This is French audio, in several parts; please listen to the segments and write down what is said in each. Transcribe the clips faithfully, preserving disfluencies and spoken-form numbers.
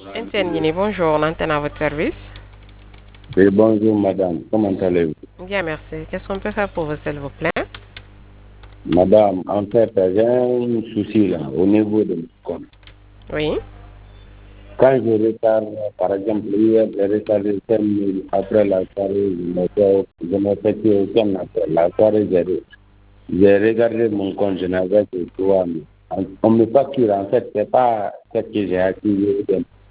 Etienne Guinée, bonjour, l'antenne à votre service. Oui, bonjour madame, comment allez-vous? Bien, merci. Qu'est-ce qu'on peut faire pour vous, s'il vous plaît? Madame, en fait, j'ai un souci là, au niveau de mon compte. Oui. Quand je retarde, par exemple, hier, j'ai retardé cinq mille après la soirée, je me fais, je me fais tuer aucun appel. La soirée, j'ai j'ai regardé mon compte, je n'avais que trois mille. On on me facture, en fait, c'est pas ce que j'ai activé.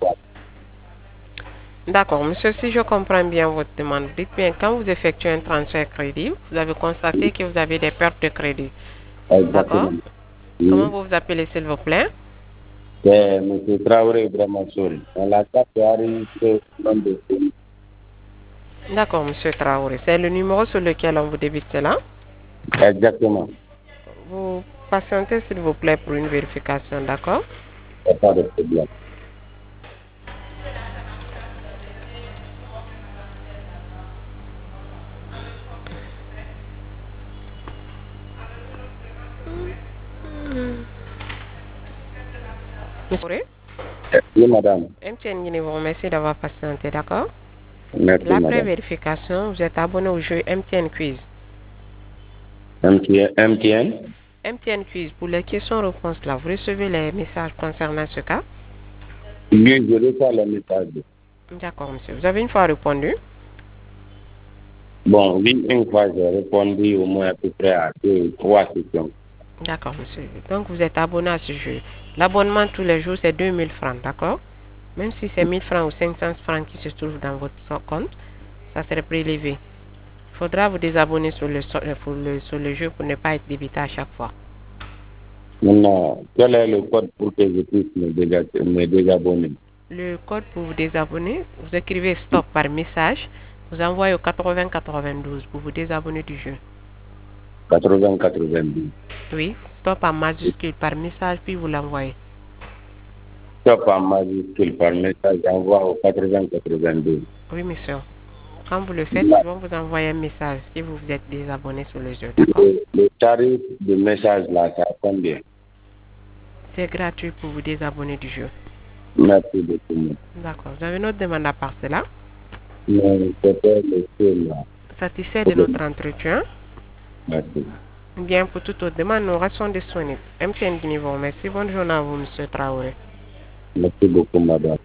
D'accord, monsieur, si je comprends bien votre demande, dites bien, quand vous effectuez un transfert crédit, vous avez constaté que vous avez des pertes de crédit. D'accord? Exactement. Comment Oui. vous vous appelez, s'il vous plaît? C'est M. Traoré vraiment sorry. Dans la carte arrive le nom de D'accord, monsieur Traoré. C'est le numéro sur lequel on vous débite cela. Exactement. Vous patientez, s'il vous plaît, pour une vérification, d'accord? Il n'y a pas de problème. Monsieur Traoré, Oui, madame. M T N Guinée vous remercie d'avoir patienté, d'accord? Merci, L'après madame. vérification, vous êtes abonné au jeu M T N Quiz. M T N? M T N? M T N Quiz, pour les questions-réponses là, vous recevez les messages concernant ce cas? Oui, je reçois le message. D'accord, monsieur. Vous avez une fois répondu? Bon, oui, une fois, j'ai répondu au moins à peu près à deux ou trois questions. D'accord, monsieur. Donc, vous êtes abonné à ce jeu. L'abonnement tous les jours, c'est deux mille francs, d'accord? Même si c'est mille francs ou cinq cents francs qui se trouvent dans votre compte, ça serait prélevé. Il faudra vous désabonner sur le, so- pour le- sur le jeu pour ne pas être débité à chaque fois. Maintenant, quel est le code pour que je puisse me, déga- me désabonner? Le code pour vous désabonner, vous écrivez stop par message, vous envoyez au quatre-vingts quatre-vingt-douze pour vous désabonner du jeu. quatre-vingts quatre-vingt-dix. Oui, stop en majuscule par message, puis vous l'envoyez. Stop en majuscule par message, j'envoie au quatre-vingts quatre-vingt-douze. Oui, monsieur. Quand vous le faites, Là, ils vont vous envoyer un message si vous vous êtes désabonné sur le jeu, d'accord? Le, le tarif de message là, c'est à combien? C'est gratuit pour vous désabonner du jeu. Merci beaucoup. D'accord. Vous avez une autre demande à part cela? Mais c'était le seul là. Satisfait de notre entretien? Merci. Bien, pour toute autre demande, nous restons disponibles. M T N Guinée vous remercie. Bonne journée à vous, monsieur Traoré. Merci beaucoup, madame.